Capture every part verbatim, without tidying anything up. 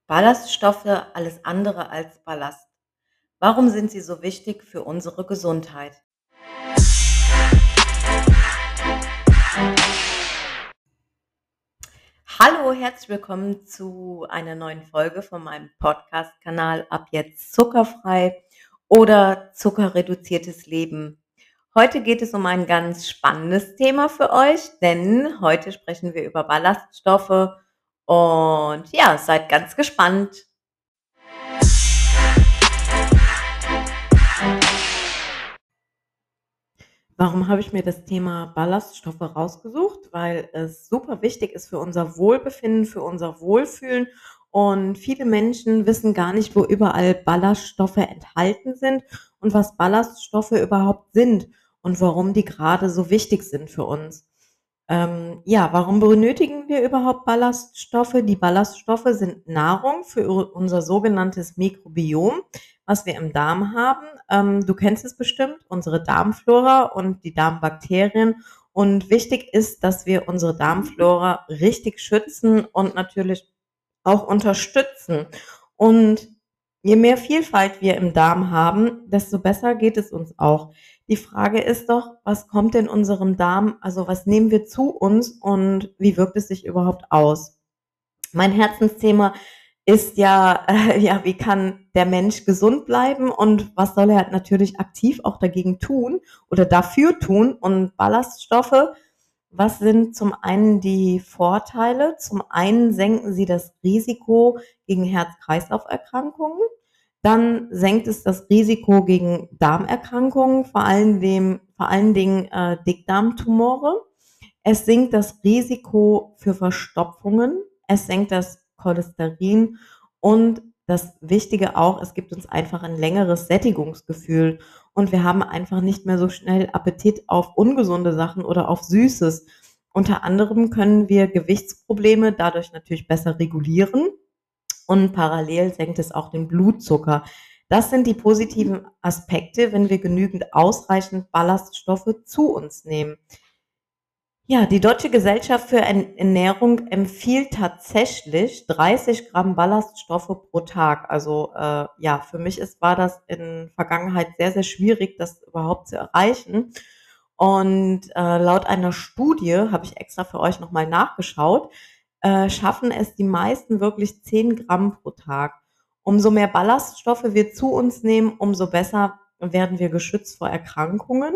Ballaststoffe alles andere als Ballast. Warum sind sie so wichtig für unsere Gesundheit? Hallo, herzlich willkommen zu einer neuen Folge von meinem Podcast-Kanal Ab jetzt zuckerfrei oder zuckerreduziertes Leben. Heute geht es um ein ganz spannendes Thema für euch, denn heute sprechen wir über Ballaststoffe und ja, seid ganz gespannt. Warum habe ich mir das Thema Ballaststoffe rausgesucht? Weil es super wichtig ist für unser Wohlbefinden, für unser Wohlfühlen. Und viele Menschen wissen gar nicht, wo überall Ballaststoffe enthalten sind und was Ballaststoffe überhaupt sind und warum die gerade so wichtig sind für uns. Ähm, ja, warum benötigen wir überhaupt Ballaststoffe? Die Ballaststoffe sind Nahrung für u- unser sogenanntes Mikrobiom, was wir im Darm haben. Ähm, du kennst es bestimmt, unsere Darmflora und die Darmbakterien. Und wichtig ist, dass wir unsere Darmflora richtig schützen und natürlich auch unterstützen. Und je mehr Vielfalt wir im Darm haben, desto besser geht es uns auch. Die Frage ist doch, was kommt in unserem Darm, also was nehmen wir zu uns und wie wirkt es sich überhaupt aus? Mein Herzensthema ist ja, äh, ja, wie kann der Mensch gesund bleiben und was soll er natürlich aktiv auch dagegen tun oder dafür tun? Und Ballaststoffe, was sind zum einen die Vorteile? Zum einen senken sie das Risiko gegen Herz-Kreislauf-Erkrankungen. Dann senkt es das Risiko gegen Darmerkrankungen, vor allen dem vor allen Dingen, äh, Dickdarmtumore. Es sinkt das Risiko für Verstopfungen, es senkt das Cholesterin und das Wichtige auch, es gibt uns einfach ein längeres Sättigungsgefühl und wir haben einfach nicht mehr so schnell Appetit auf ungesunde Sachen oder auf Süßes. Unter anderem können wir Gewichtsprobleme dadurch natürlich besser regulieren und parallel senkt es auch den Blutzucker. Das sind die positiven Aspekte, wenn wir genügend ausreichend Ballaststoffe zu uns nehmen. Ja, die Deutsche Gesellschaft für En Ernährung empfiehlt tatsächlich dreißig Gramm Ballaststoffe pro Tag. Also, äh, ja, für mich ist war das in Vergangenheit sehr, sehr schwierig, das überhaupt zu erreichen. Und, äh, laut einer Studie, habe ich extra für euch noch mal nachgeschaut, äh, schaffen es die meisten wirklich zehn Gramm pro Tag. Umso mehr Ballaststoffe wir zu uns nehmen, umso besser werden wir geschützt vor Erkrankungen.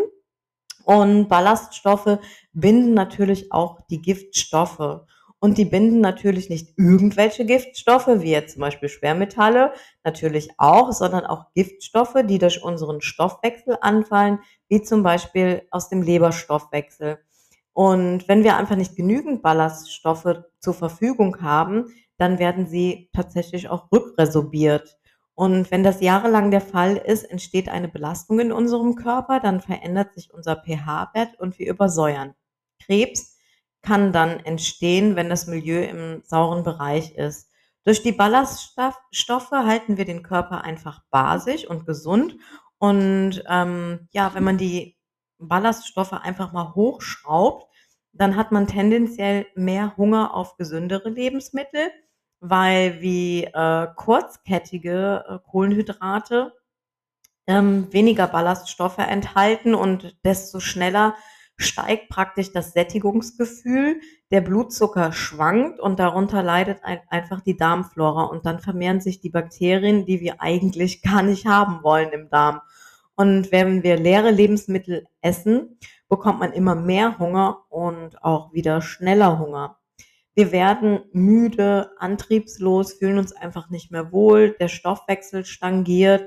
Und Ballaststoffe binden natürlich auch die Giftstoffe. Und die binden natürlich nicht irgendwelche Giftstoffe, wie jetzt zum Beispiel Schwermetalle, natürlich auch, sondern auch Giftstoffe, die durch unseren Stoffwechsel anfallen, wie zum Beispiel aus dem Leberstoffwechsel. Und wenn wir einfach nicht genügend Ballaststoffe zur Verfügung haben, dann werden sie tatsächlich auch rückresorbiert. Und wenn das jahrelang der Fall ist, entsteht eine Belastung in unserem Körper, dann verändert sich unser pH-Wert und wir übersäuern. Krebs kann dann entstehen, wenn das Milieu im sauren Bereich ist. Durch die Ballaststoffe halten wir den Körper einfach basisch und gesund. Und ähm, ja, wenn man die Ballaststoffe einfach mal hochschraubt, dann hat man tendenziell mehr Hunger auf gesündere Lebensmittel, weil wie, äh, kurzkettige, äh, Kohlenhydrate, ähm, weniger Ballaststoffe enthalten und desto schneller steigt praktisch das Sättigungsgefühl. Der Blutzucker schwankt und darunter leidet ein einfach die Darmflora und dann vermehren sich die Bakterien, die wir eigentlich gar nicht haben wollen im Darm. Und wenn wir leere Lebensmittel essen, bekommt man immer mehr Hunger und auch wieder schneller Hunger. Wir werden müde, antriebslos, fühlen uns einfach nicht mehr wohl, der Stoffwechsel stagniert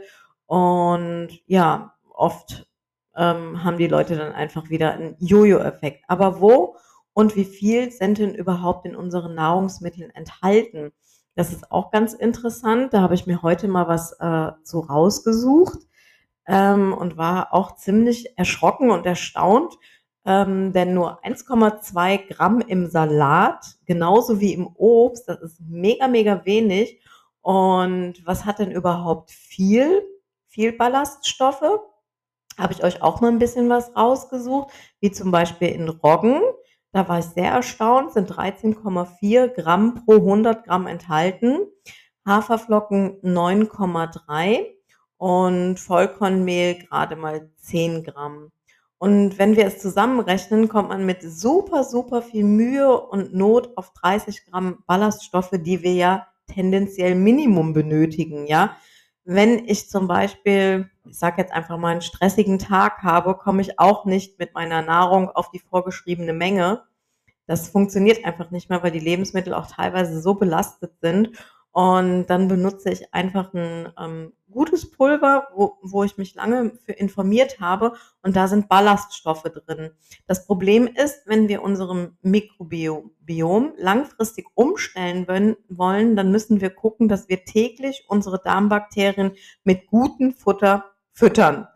und ja, oft, ähm, haben die Leute dann einfach wieder 'n Jojo-Effekt. Aber wo und wie viel sind denn überhaupt in unseren Nahrungsmitteln enthalten? Das ist auch ganz interessant. Da habe ich mir heute mal was, äh, zu rausgesucht, ähm, und war auch ziemlich erschrocken und erstaunt, ähm, denn nur eins Komma zwei Gramm im Salat, genauso wie im Obst, das ist mega, mega wenig. Und was hat denn überhaupt viel viel Ballaststoffe? Habe ich euch auch mal ein bisschen was rausgesucht, wie zum Beispiel in Roggen. Da war ich sehr erstaunt, sind dreizehn Komma vier Gramm pro hundert Gramm enthalten. Haferflocken neun Komma drei und Vollkornmehl gerade mal zehn Gramm. Und wenn wir es zusammenrechnen, kommt man mit super, super viel Mühe und Not auf dreißig Gramm Ballaststoffe, die wir ja tendenziell Minimum benötigen, ja. Wenn ich zum Beispiel, ich sage jetzt einfach mal, einen stressigen Tag habe, komme ich auch nicht mit meiner Nahrung auf die vorgeschriebene Menge. Das funktioniert einfach nicht mehr, weil die Lebensmittel auch teilweise so belastet sind. Und dann benutze ich einfach ein ähm, gutes Pulver, wo wo ich mich lange für informiert habe, und da sind Ballaststoffe drin. Das Problem ist, wenn wir unserem Mikrobiom Biom langfristig umstellen wön wollen, dann müssen wir gucken, dass wir täglich unsere Darmbakterien mit gutem Futter füttern.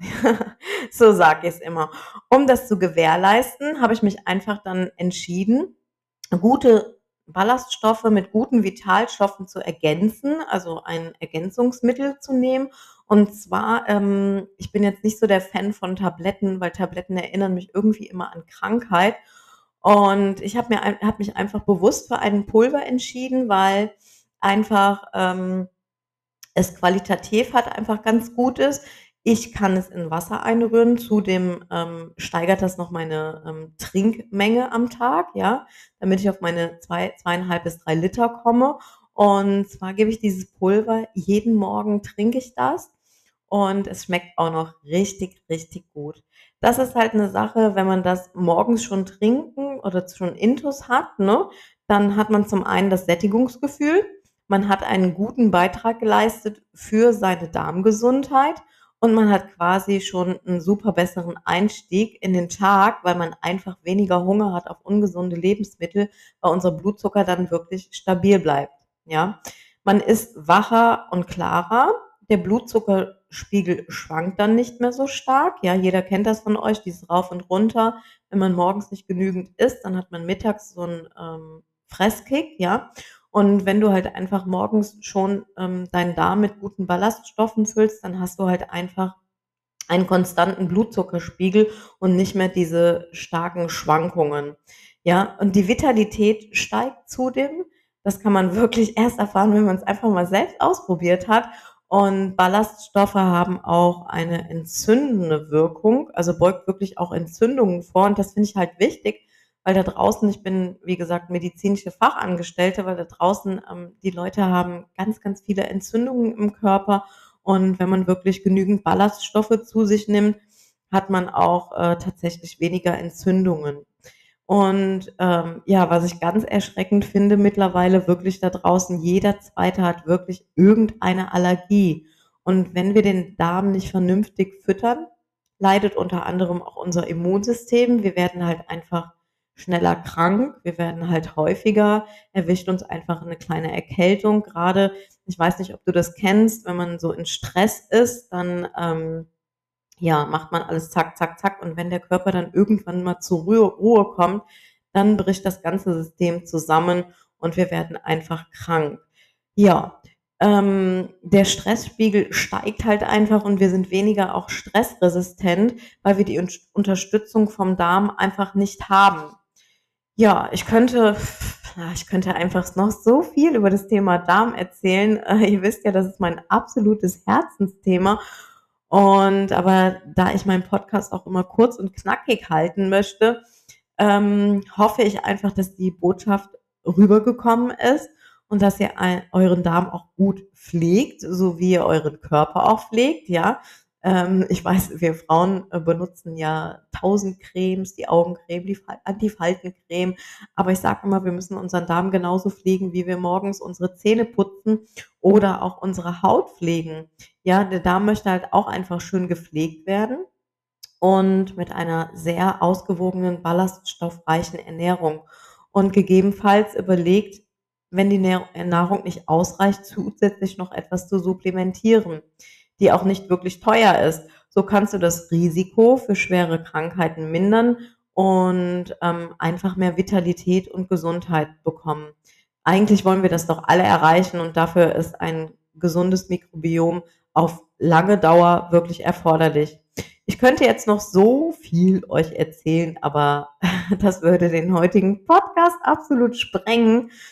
So sage ich's immer. Um das zu gewährleisten, habe ich mich einfach dann entschieden, gute Ballaststoffe mit guten Vitalstoffen zu ergänzen, also ein Ergänzungsmittel zu nehmen. Und zwar, ähm, ich bin jetzt nicht so der Fan von Tabletten, weil Tabletten erinnern mich irgendwie immer an Krankheit. Und ich habe mir ein habe mich einfach bewusst für ein Pulver entschieden, weil einfach, ähm es qualitativ halt einfach ganz gut ist. Ich kann es in Wasser einrühren, zudem, ähm, steigert das noch meine, ähm, Trinkmenge am Tag, ja, damit ich auf meine zwei zweieinhalb bis drei Liter komme. Und zwar gebe ich dieses Pulver jeden Morgen, trinke ich das, und es schmeckt auch noch richtig, richtig gut. Das ist halt 'ne Sache, wenn man das morgens schon trinken oder schon Intus hat, ne, dann hat man zum einen das Sättigungsgefühl, man hat einen guten Beitrag geleistet für seine Darmgesundheit, und man hat quasi schon 'n super besseren Einstieg in den Tag, weil man einfach weniger Hunger hat auf ungesunde Lebensmittel, weil unser Blutzucker dann wirklich stabil bleibt, ja? Man ist wacher und klarer. Der Blutzuckerspiegel schwankt dann nicht mehr so stark, ja? Jeder kennt das von euch, dieses Rauf und Runter. Wenn man morgens nicht genügend isst, dann hat man mittags so 'n, ähm, Fresskick, ja? Und wenn du halt einfach morgens schon, ähm, deinen Darm mit guten Ballaststoffen füllst, dann hast du halt einfach einen konstanten Blutzuckerspiegel und nicht mehr diese starken Schwankungen. Ja, und die Vitalität steigt zudem. Das kann man wirklich erst erfahren, wenn man es einfach mal selbst ausprobiert hat. Und Ballaststoffe haben auch eine entzündende Wirkung, also beugt wirklich auch Entzündungen vor. Und das finde ich halt wichtig, weil da draußen, ich bin, wie gesagt, medizinische Fachangestellte, weil da draußen, ähm, die Leute haben ganz, ganz viele Entzündungen im Körper, und wenn man wirklich genügend Ballaststoffe zu sich nimmt, hat man auch, äh, tatsächlich weniger Entzündungen. Und, ähm, ja, was ich ganz erschreckend finde mittlerweile wirklich da draußen, jeder Zweite hat wirklich irgendeine Allergie. Und wenn wir den Darm nicht vernünftig füttern, leidet unter anderem auch unser Immunsystem. Wir werden halt einfach schneller krank, wir werden halt häufiger, erwischt uns einfach 'ne kleine Erkältung. Grade, ich weiß nicht, ob du das kennst, wenn man so in Stress ist, dann, ähm, ja, macht man alles zack, zack, zack. Und wenn der Körper dann irgendwann mal zur Rühr Ruhe kommt, dann bricht das ganze System zusammen und wir werden einfach krank. Ja, ähm, der Stressspiegel steigt halt einfach und wir sind weniger auch stressresistent, weil wir die Unsch Unterstützung vom Darm einfach nicht haben. Ja, ich könnte ja, ich könnte einfach noch so viel über das Thema Darm erzählen. Äh, ihr wisst ja, das ist mein absolutes Herzensthema. Und aber da ich meinen Podcast auch immer kurz und knackig halten möchte, ähm, hoffe ich einfach, dass die Botschaft rübergekommen ist und dass ihr ei euren Darm auch gut pflegt, so wie ihr euren Körper auch pflegt, ja? Ähm, ich weiß, wir Frauen, äh, benutzen ja tausend Cremes, die Augencreme, die Fal Antifaltencreme, aber ich sage immer, wir müssen unseren Darm genauso pflegen, wie wir morgens unsere Zähne putzen oder auch unsere Haut pflegen. Ja, der Darm möchte halt auch einfach schön gepflegt werden und mit einer sehr ausgewogenen, ballaststoffreichen Ernährung. Und gegebenenfalls überlegt, wenn die Nähr äh, Nahrung nicht ausreicht, zusätzlich noch etwas zu supplementieren, die auch nicht wirklich teuer ist. So kannst du das Risiko für schwere Krankheiten mindern und, ähm, einfach mehr Vitalität und Gesundheit bekommen. Eigentlich wollen wir das doch alle erreichen, und dafür ist ein gesundes Mikrobiom auf lange Dauer wirklich erforderlich. Ich könnte jetzt noch so viel euch erzählen, aber das würde den heutigen Podcast absolut sprengen.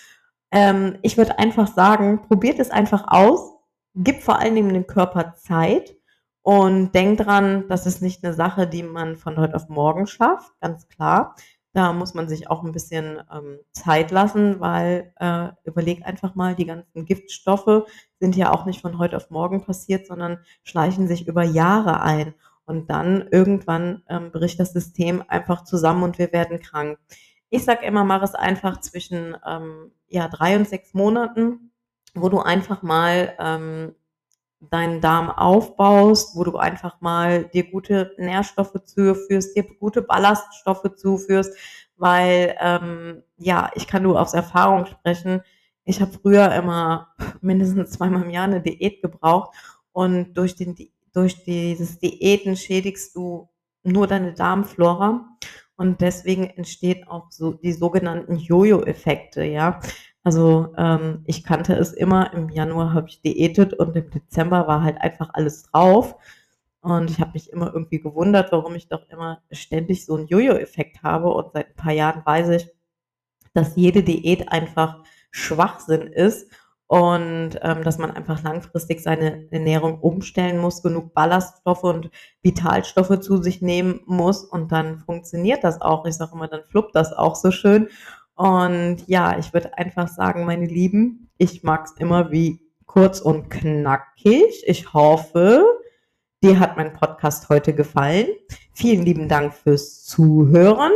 Ähm, ich würde einfach sagen, probiert es einfach aus, gibt vor allen Dingen dem Körper Zeit und denkt dran, das ist nicht eine Sache, die man von heute auf morgen schafft, ganz klar. Da muss man sich auch ein bisschen, ähm, Zeit lassen, weil, äh, überlegt einfach mal, die ganzen Giftstoffe sind ja auch nicht von heute auf morgen passiert, sondern schleichen sich über Jahre ein. Und dann irgendwann, ähm, bricht das System einfach zusammen und wir werden krank. Ich sage immer, mach es einfach zwischen, ähm, ja, drei und sechs Monaten, wo du einfach mal, ähm, deinen Darm aufbaust, wo du einfach mal dir gute Nährstoffe zuführst, dir gute Ballaststoffe zuführst, weil, ähm, ja, ich kann nur aus Erfahrung sprechen. Ich habe früher immer mindestens zweimal im Jahr eine Diät gebraucht und durch den Di durch dieses Diäten schädigst du nur deine Darmflora und deswegen entsteht auch so die sogenannten Jojo-Effekte, ja. Also, ähm, ich kannte es immer, im Januar habe ich diätet und im Dezember war halt einfach alles drauf. Und ich habe mich immer irgendwie gewundert, warum ich doch immer ständig so 'n Jojo-Effekt habe. Und seit 'n paar Jahren weiß ich, dass jede Diät einfach Schwachsinn ist und, ähm, dass man einfach langfristig seine Ernährung umstellen muss, genug Ballaststoffe und Vitalstoffe zu sich nehmen muss und dann funktioniert das auch. Ich sage immer, dann fluppt das auch so schön. Und ja, ich würde einfach sagen, meine Lieben, ich mag's immer wie kurz und knackig. Ich hoffe, dir hat mein Podcast heute gefallen. Vielen lieben Dank fürs Zuhören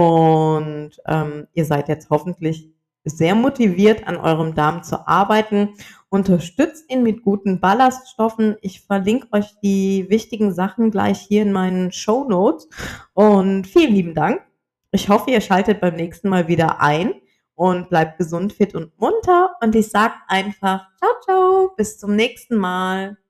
und ähm, ihr seid jetzt hoffentlich sehr motiviert, an eurem Darm zu arbeiten. Unterstützt ihn mit guten Ballaststoffen. Ich verlinke euch die wichtigen Sachen gleich hier in meinen Show Notes. Und vielen lieben Dank. Ich hoffe, ihr schaltet beim nächsten Mal wieder ein und bleibt gesund, fit und munter. Und ich sage einfach, ciao, ciao, bis zum nächsten Mal.